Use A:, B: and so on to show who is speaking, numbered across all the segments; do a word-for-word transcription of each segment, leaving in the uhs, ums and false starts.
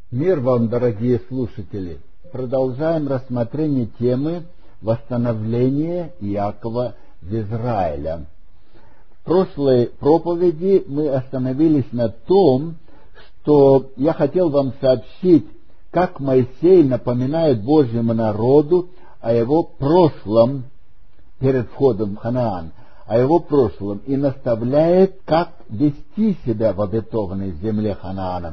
A: Мир вам, дорогие слушатели! Продолжаем рассмотрение темы восстановления Иакова в Израиля. В прошлой проповеди мы остановились на том, что я хотел вам сообщить, как Моисей напоминает Божьему народу о его прошлом перед входом в Ханаан, о его прошлом, и наставляет, как вести себя в обетованной земле Ханаана.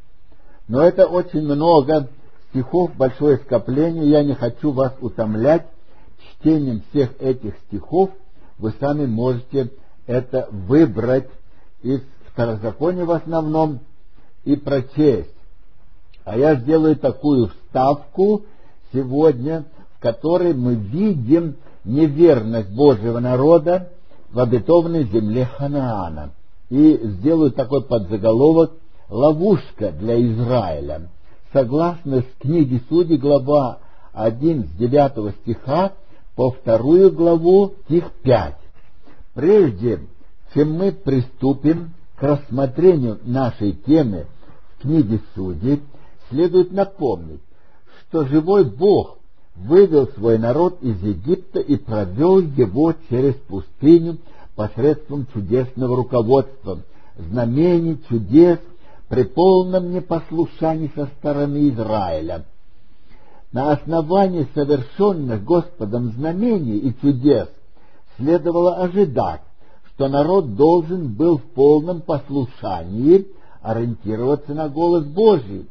A: Но это очень много стихов, большое скопление. Я не хочу вас утомлять чтением всех этих стихов. Вы сами можете это выбрать из Второзакония в основном и прочесть. А я сделаю такую вставку сегодня, в которой мы видим неверность Божьего народа в обетованной земле Ханаана. И сделаю такой подзаголовок: ловушка для Израиля. Согласно с книги Судей, глава один, с девятого стиха по вторую главу, стих пять. Прежде чем мы приступим к рассмотрению нашей темы в книге Судей, следует напомнить, что живой Бог вывел свой народ из Египта и провел его через пустыню посредством чудесного руководства, знамений, чудес, при полном непослушании со стороны Израиля. На основании совершенных Господом знамений и чудес следовало ожидать, что народ должен был в полном послушании ориентироваться на голос Божий.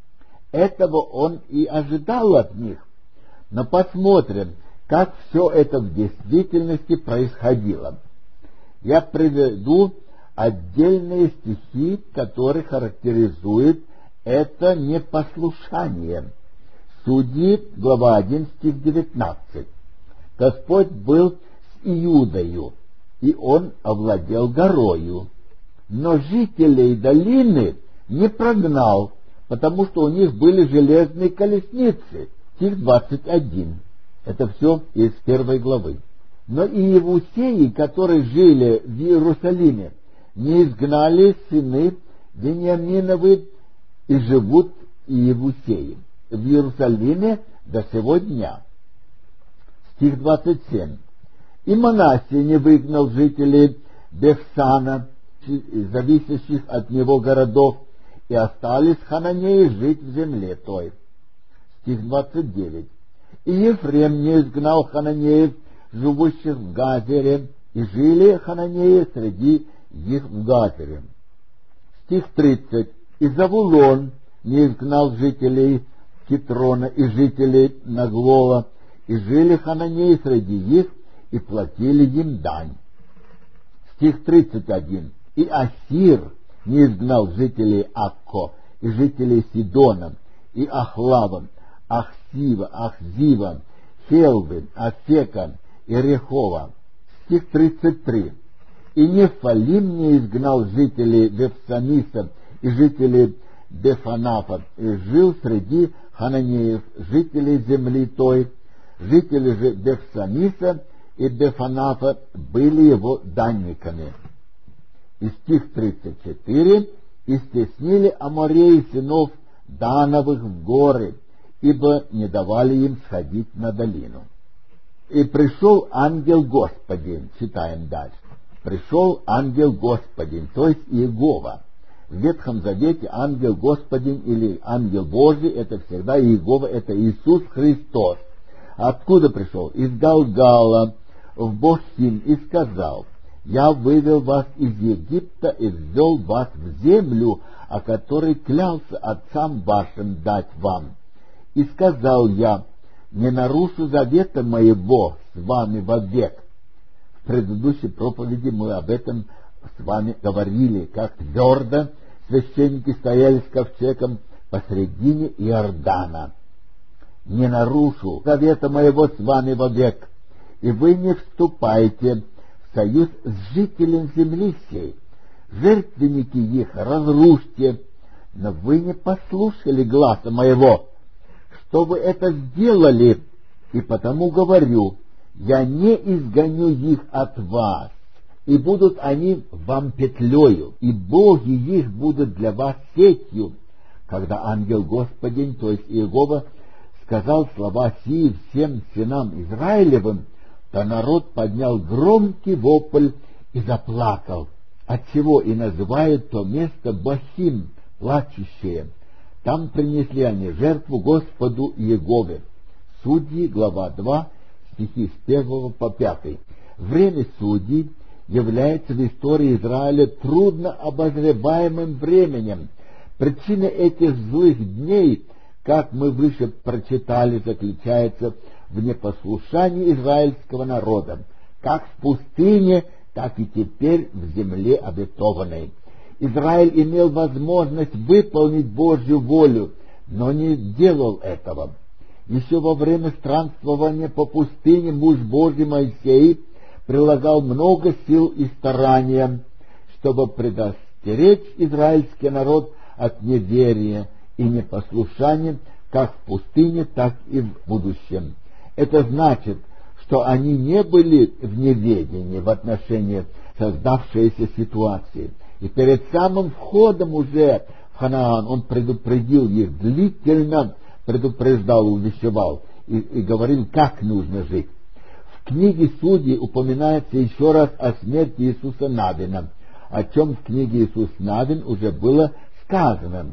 A: Этого он и ожидал от них. Но посмотрим, как все это в действительности происходило. Я приведу отдельные стихи, которые характеризуют это непослушание. Судьи, глава один, стих девятнадцать. Господь был с Иудою, и он овладел горою, но жителей долины не прогнал, потому что у них были железные колесницы. Стих двадцать один. Это все из первой главы. Но и Иевусеи, которые жили в Иерусалиме, не изгнали сыны Вениаминовы, и живут Иевусеи в Иерусалиме до сего дня. Стих двадцать семь. И Манассия не выгнал жителей Бефсана, зависящих от него городов, и остались хананеи жить в земле той. Стих двадцать девять. И Ефрем не изгнал хананеев, живущих в Газере, и жили хананеи среди их в Газере. Стих тридцать. И Завулон не изгнал жителей Китрона и жителей Наглола, и жили хананеи среди их, и платили им дань. Стих тридцать один. И Ассир не изгнал жителей Акко, и жителей Сидона, и Ахлава, Ахсива, Ахзива, Хелвы, Афека и Рехова. Стих тридцать три. И Нефалим не изгнал жителей Вефсаниса и жителей Бефанафа, и жил среди хананеев, жителей земли той. Жители же Бефсаниса и Бефанафа были его данниками. И стих тридцать четыре. И стеснили амореи сынов Дановых в горы, ибо не давали им сходить на долину. И пришел ангел Господень, читаем дальше. Пришел ангел Господень, то есть Иегова. В Ветхом Завете ангел Господень или ангел Божий — это всегда Иегова, это Иисус Христос. Откуда пришел? Из Галгала в Бохим, и сказал: я вывел вас из Египта и ввел вас в землю, о которой клялся отцам вашим дать вам. И сказал я: не нарушу завета моего с вами вовек. В предыдущей проповеди мы об этом с вами говорили, как твердо священники стояли с ковчегом посредине Иордана. Не нарушу завета моего с вами вовек, и вы не вступайте в союз с жителем земли сей. Жертвенники их разрушьте, но вы не послушали гласа моего. Что вы это сделали, и потому говорю: я не изгоню их от вас, и будут они вам петлею, и боги их будут для вас сетью, когда ангел Господень, то есть Иегова, сказал слова сии всем сынам Израилевым, то народ поднял громкий вопль и заплакал, отчего и называют то место Бахим, плачущее. Там принесли они жертву Господу Иегове. Судьи, глава два, стихи с первого по пятый. Время судей является в истории Израиля трудно обозреваемым временем. Причина этих злых дней, как мы выше прочитали, заключается в непослушании израильского народа, как в пустыне, так и теперь в земле обетованной. Израиль имел возможность выполнить Божью волю, но не делал этого. Еще во время странствования по пустыне муж Божий Моисей прилагал много сил и старания, чтобы предостеречь израильский народ от неверия и непослушания как в пустыне, так и в будущем. Это значит, что они не были в неведении в отношении создавшейся ситуации. И перед самым входом уже в Ханаан он предупредил их, длительно предупреждал, увещевал и, и говорил, как нужно жить. В книге Судей упоминается еще раз о смерти Иисуса Навина, о чем в книге Иисус Навин уже было сказано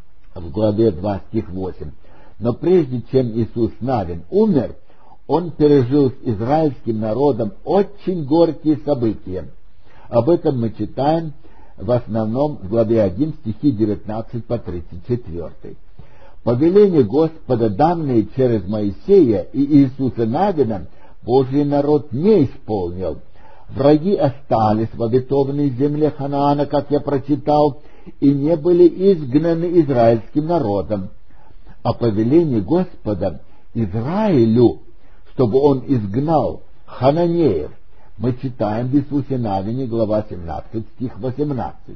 A: в главе два, стих восемь. Но прежде чем Иисус Навин умер, он пережил с израильским народом очень горькие события. Об этом мы читаем в основном в главе один, стихи девятнадцать по тридцать четыре. Повеление Господа, данное через Моисея и Иисуса Навина, Божий народ не исполнил. Враги остались в обетованной земле Ханаана, как я прочитал, и не были изгнаны израильским народом. А повеление Господа Израилю, чтобы он изгнал хананеев, мы читаем в Иисусе Навине, глава семнадцать, стих восемнадцать.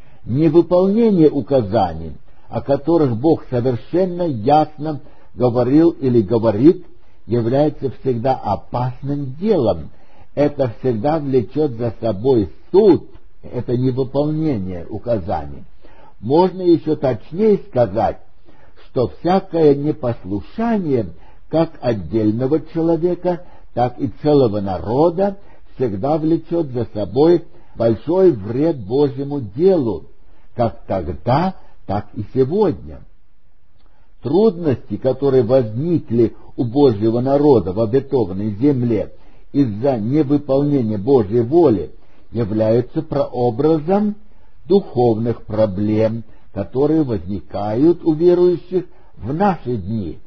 A: Невыполнение указаний, о которых Бог совершенно ясно говорил или говорит, является всегда опасным делом. Это всегда влечет за собой суд, это невыполнение указаний. Можно еще точнее сказать, что всякое непослушание как отдельного человека, так и целого народа всегда влечет за собой большой вред Божьему делу, как тогда, так и сегодня. Трудности, которые возникли у Божьего народа в обетованной земле из-за невыполнения Божьей воли, являются прообразом духовных проблем, которые возникают у верующих в наши дни.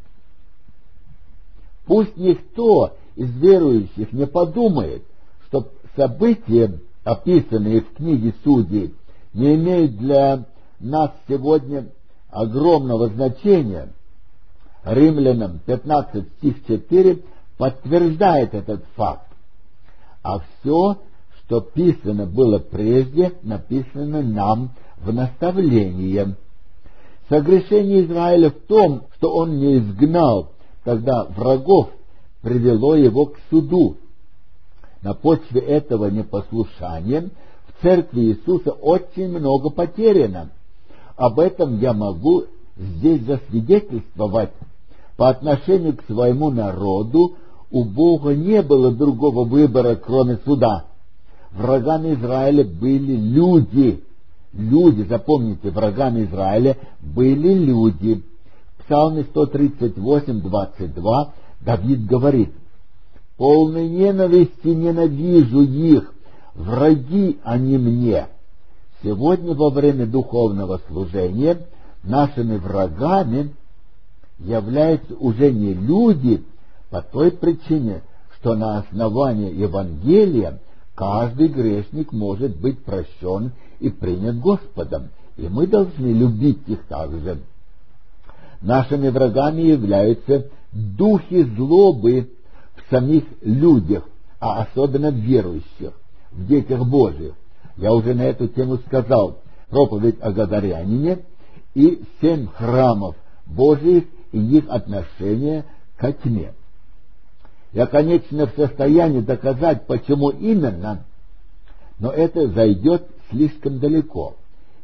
A: Пусть никто из верующих не подумает, что события, описанные в книге Судей, не имеют для нас сегодня огромного значения. Римлянам пятнадцать, стих четыре подтверждает этот факт. А все, что писано было прежде, написано нам в наставление. Согрешение Израиля в том, что он не изгнал тогда врагов, привело его к суду. На почве этого непослушания в церкви Иисуса очень много потеряно. Об этом я могу здесь засвидетельствовать. По отношению к своему народу у Бога не было другого выбора, кроме суда. Врагами Израиля были люди. Люди, запомните, врагами Израиля были люди. В Псалме сто тридцать восемь, двадцать два Давид говорит: «Полной ненависти ненавижу их, враги они мне». Сегодня во время духовного служения нашими врагами являются уже не люди, по той причине, что на основании Евангелия каждый грешник может быть прощен и принят Господом, и мы должны любить их также. Нашими врагами являются духи злобы в самих людях, а особенно в верующих, в детях Божьих. Я уже на эту тему сказал проповедь о Гагарианине и семь храмов Божьих и их отношение ко тьме. Я, конечно, в состоянии доказать, почему именно, но это зайдет слишком далеко.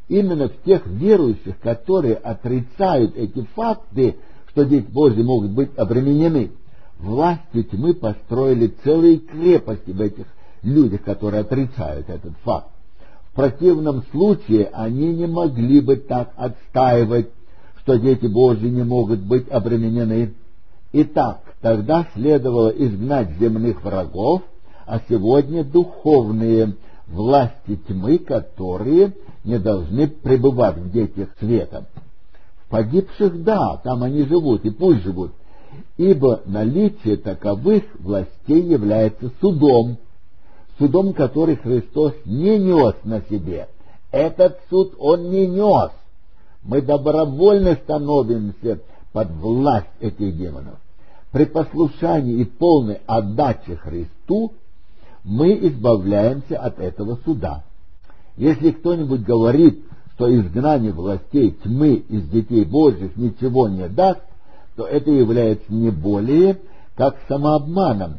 A: Именно в тех верующих, которые отрицают эти факты, что дети Божьи могут быть обременены. Властью тьмы построили целые крепости в этих людях, которые отрицают этот факт. В противном случае они не могли бы так отстаивать, что дети Божьи не могут быть обременены. Итак, тогда следовало изгнать земных врагов, а сегодня духовные власти тьмы, которые не должны пребывать в детях света. В погибших, да, там они живут, и пусть живут, ибо наличие таковых властей является судом, судом, который Христос не нес на себе. Этот суд Он не нес. Мы добровольно становимся под власть этих демонов. При послушании и полной отдаче Христу мы избавляемся от этого суда. Если кто-нибудь говорит, что изгнание властей тьмы из детей Божьих ничего не даст, то это является не более как самообманом.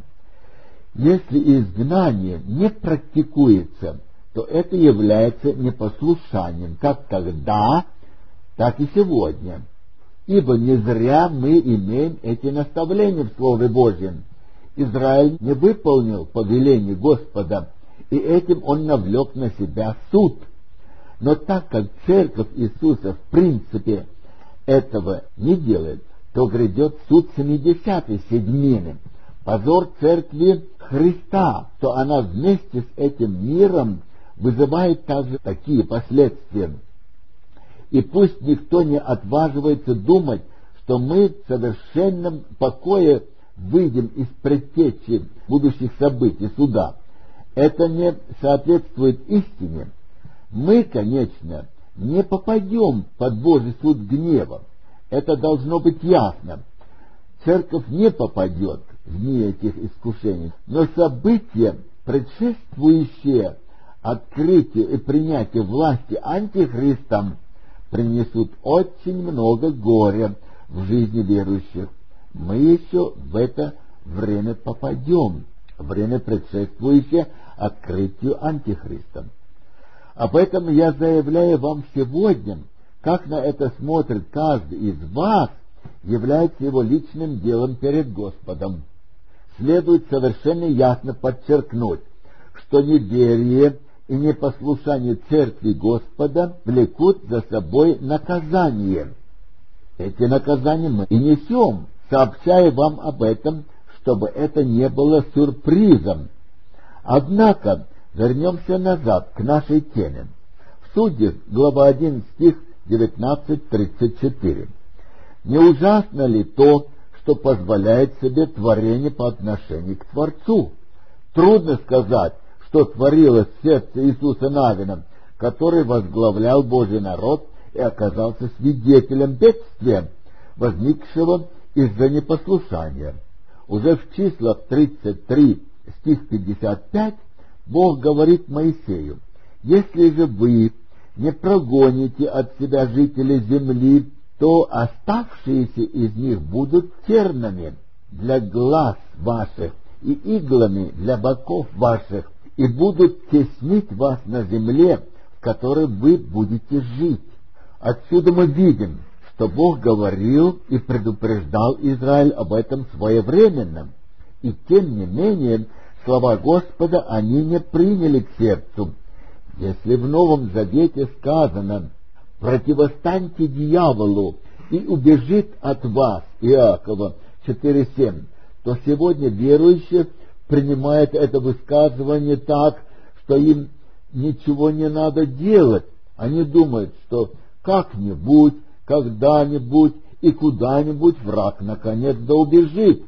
A: Если изгнание не практикуется, то это является непослушанием, как тогда, так и сегодня. Ибо не зря мы имеем эти наставления в Слове Божьем. Израиль не выполнил повеление Господа, и этим он навлек на себя суд. Но так как Церковь Иисуса в принципе этого не делает, то грядет суд семидесятой седьмины, позор Церкви Христа, то она вместе с этим миром вызывает также такие последствия. И пусть никто не отваживается думать, что мы в совершенном покое выйдем из предтечи будущих событий суда. Это не соответствует истине. Мы, конечно, не попадем под Божий суд гнева. Это должно быть ясно. Церковь не попадет в дни этих искушений, но события, предшествующие открытию и принятию власти антихристом, принесут очень много горя в жизни верующих. Мы еще в это время попадем, время, предшествующее открытию антихриста. Об этом я заявляю вам сегодня, как на это смотрит каждый из вас, является его личным делом перед Господом. Следует совершенно ясно подчеркнуть, что неверие и непослушание Церкви Господа влекут за собой наказание. Эти наказания мы и несем, сообщая вам об этом, чтобы это не было сюрпризом. Однако вернемся назад к нашей теме. В Судьях, глава один, стих девятнадцать тридцать четыре. Не ужасно ли то, что позволяет себе творение по отношению к Творцу? Трудно сказать, что творилось в сердце Иисуса Навина, который возглавлял Божий народ и оказался свидетелем бедствия, возникшего из-за непослушания. Уже в числах тридцать три, стих пятьдесят пять, Бог говорит Моисею: «Если же вы не прогоните от себя жителей земли, то оставшиеся из них будут тернами для глаз ваших и иглами для боков ваших, и будут теснить вас на земле, в которой вы будете жить». Отсюда мы видим, что Бог говорил и предупреждал Израиль об этом своевременно, и тем не менее слова Господа они не приняли к сердцу. Если в Новом Завете сказано: «Противостаньте дьяволу, и убежит от вас», Иакова четыре семь, то сегодня верующие принимают это высказывание так, что им ничего не надо делать. Они думают, что как-нибудь, когда-нибудь и куда-нибудь враг наконец да убежит.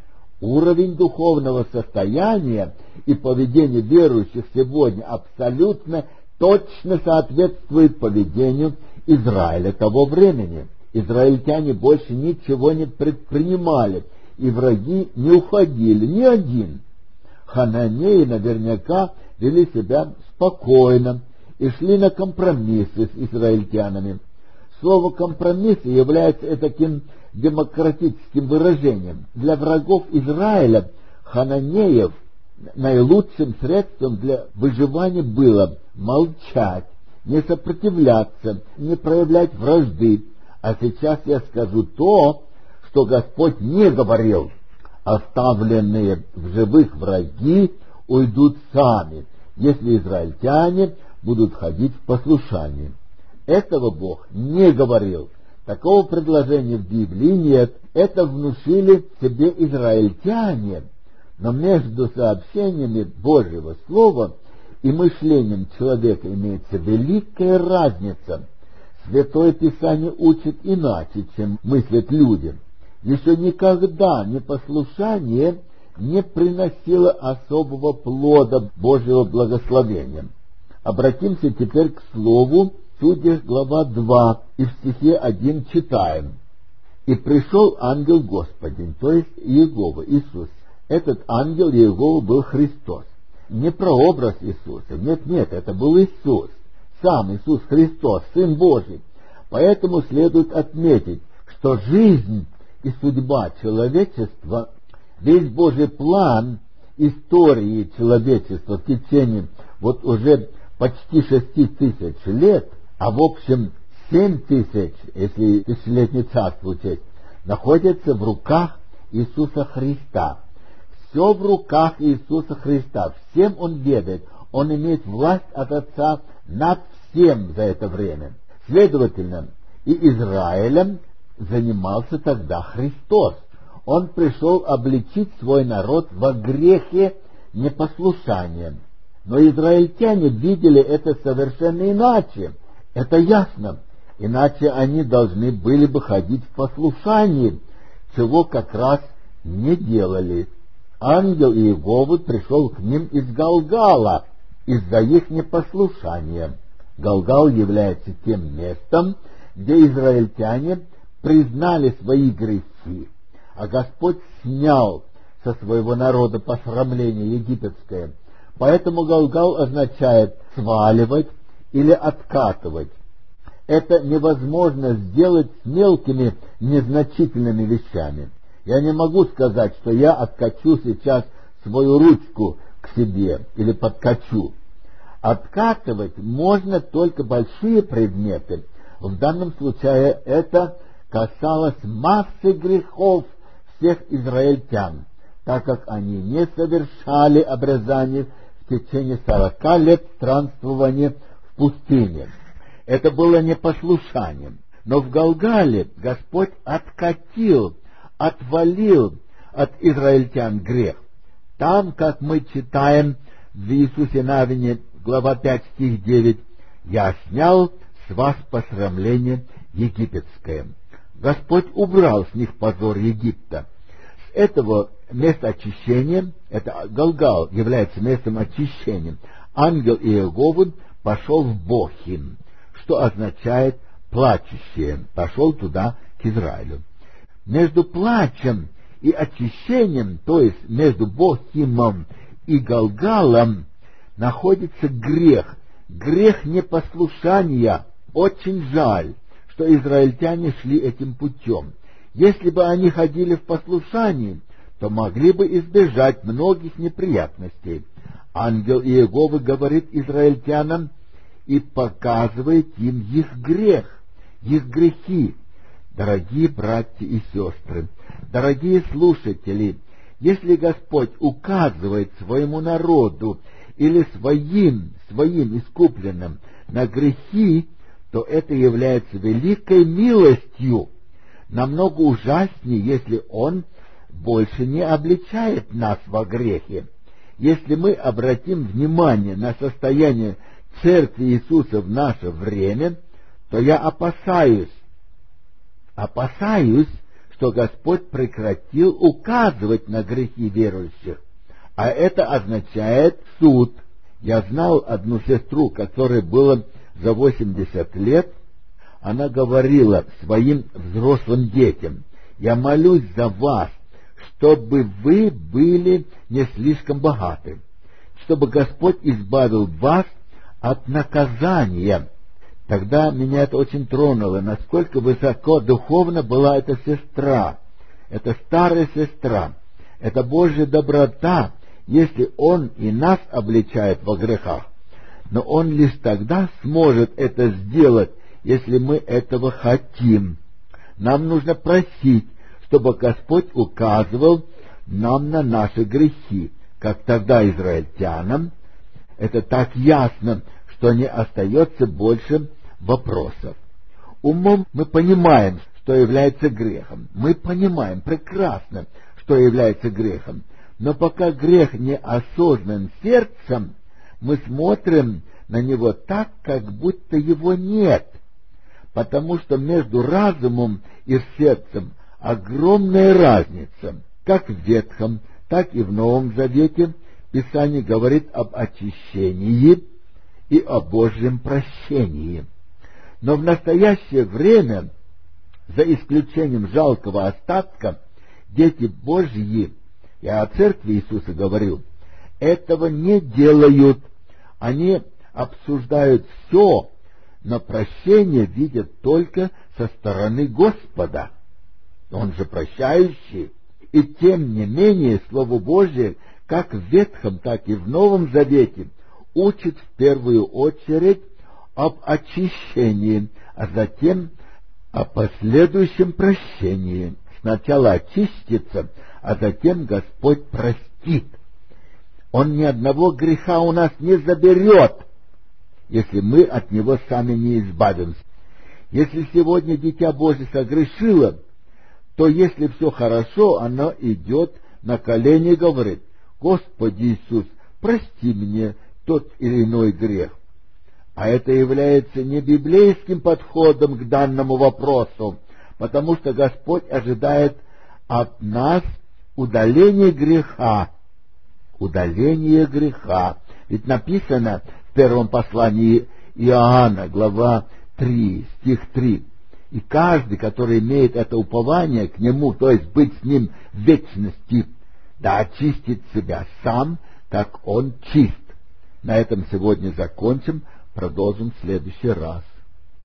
A: Уровень духовного состояния и поведения верующих сегодня абсолютно точно соответствует поведению Израиля того времени. Израильтяне больше ничего не предпринимали, и враги не уходили, ни один. Хананеи наверняка вели себя спокойно и шли на компромиссы с израильтянами. Слово «компромисс» является таким демократическим выражением. Для врагов Израиля, хананеев, наилучшим средством для выживания было молчать не сопротивляться, не проявлять вражды. А сейчас я скажу то, что Господь не говорил. Оставленные в живых враги уйдут сами, если израильтяне будут ходить в послушании. Этого Бог не говорил. Такого предложения в Библии нет. Это внушили себе израильтяне. Но между сообщениями Божьего Слова и мышлением человека имеется великая разница. Святое Писание учит иначе, чем мыслят люди. Еще никогда непослушание не приносило особого плода Божьего благословения. Обратимся теперь к Слову. Судья, глава два, и в стихе один читаем. «И пришел ангел Господень», то есть Иегова, Иисус. Этот ангел Иегова был Христос. Не прообраз Иисуса, нет-нет, это был Иисус. Сам Иисус Христос, Сын Божий. Поэтому следует отметить, что жизнь и судьба человечества, весь Божий план истории человечества в течение вот уже почти шести тысяч лет, а в общем семь тысяч, если тысячелетнее царство учесть, находится в руках Иисуса Христа. Все в руках Иисуса Христа. Всем Он ведает. Он имеет власть от Отца над всем за это время. Следовательно, и Израилем занимался тогда Христос. Он пришел обличить свой народ во грехе непослушания. Но израильтяне видели это совершенно иначе. Это ясно. Иначе они должны были бы ходить в послушании, чего как раз не делали. Ангел Иеговы пришел к ним из Галгала из-за их непослушания. Галгал является тем местом, где израильтяне признали свои грехи, а Господь снял со своего народа посрамление египетское. Поэтому Галгал означает сваливать или откатывать. Это невозможно сделать с мелкими, незначительными вещами. Я не могу сказать, что я откачу сейчас свою ручку к себе или подкачу. Откатывать можно только большие предметы. В данном случае это касалось массы грехов всех израильтян, так как они не совершали обрезание в течение сорока лет странствования в пустыне. Это было непослушанием. Но в Галгале Господь откатил, отвалил от израильтян грех. Там, как мы читаем в Иисусе Навине, глава пять, стих девять, «Я снял с вас посрамление египетское». Господь убрал с них позор Египта. С этого места очищения, это Галгал является местом очищения, ангел Иеговы пошел в Бохим, что означает плачущие, пошел туда к Израилю. Между плачем и очищением, то есть между Бохимом и Галгалом, находится грех, грех непослушания. Очень жаль, что израильтяне шли этим путем. Если бы они ходили в послушании, то могли бы избежать многих неприятностей. Ангел Иеговы говорит израильтянам и показывает им их грех, их грехи. Дорогие братья и сестры, дорогие слушатели, если Господь указывает своему народу или своим, своим искупленным на грехи, то это является великой милостью. Намного ужаснее, если Он больше не обличает нас во грехе. Если мы обратим внимание на состояние Церкви Иисуса в наше время, то я опасаюсь, опасаюсь, что Господь прекратил указывать на грехи верующих, а это означает суд. Я знал одну сестру, которой было за восемьдесят лет. Она говорила своим взрослым детям: «Я молюсь за вас, чтобы вы были не слишком богаты, чтобы Господь избавил вас от наказания». Тогда меня это очень тронуло, насколько высоко духовно была эта сестра, эта старая сестра. Это Божья доброта, если Он и нас обличает во грехах. но Он лишь тогда сможет это сделать, если мы этого хотим. Нам нужно просить, чтобы Господь указывал нам на наши грехи, как тогда израильтянам. Это так ясно, что не остается больше вопросов. Умом мы понимаем, что является грехом. Мы понимаем прекрасно, что является грехом. Но пока грех не осознан сердцем, мы смотрим на него так, как будто его нет. Потому что между разумом и сердцем огромная разница. Как в Ветхом, так и в Новом Завете Писание говорит об очищении и о Божьем прощении. Но в настоящее время, за исключением жалкого остатка, дети Божьи, я о церкви Иисуса говорил, этого не делают. Они обсуждают все, но прощение видят только со стороны Господа. Он же прощающий. И тем не менее Слово Божие, как в Ветхом, так и в Новом Завете, учит в первую очередь об очищении, а затем о последующем прощении. Сначала очистится, а затем Господь простит. Он ни одного греха у нас не заберет, если мы от него сами не избавимся. Если сегодня Дитя Божие согрешило, то если все хорошо, оно идет на колени и говорит: «Господи Иисус, прости мне тот или иной грех». А это является не библейским подходом к данному вопросу, потому что Господь ожидает от нас удаления греха. Удаление греха. Ведь написано в первом послании Иоанна, глава три, стих три. И каждый, который имеет это упование к Нему, то есть быть с Ним в вечности, да очистит себя сам, как Он чист. На этом сегодня закончим, продолжим в следующий раз.